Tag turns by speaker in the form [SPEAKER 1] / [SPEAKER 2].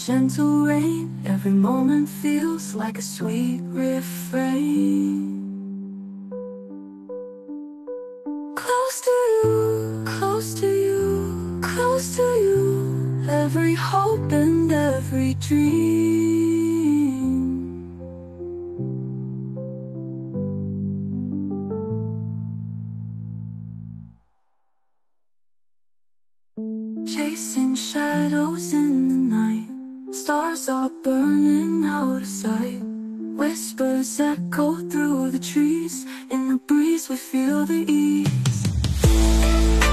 [SPEAKER 1] gentle rain. Every moment feels like a sweet refrain. Close to you, close to you, close to you. Every hope and every dream. Chasing shadows in the night, stars are burning out of sight. Whispers echo through the trees, in the breeze we feel the ease.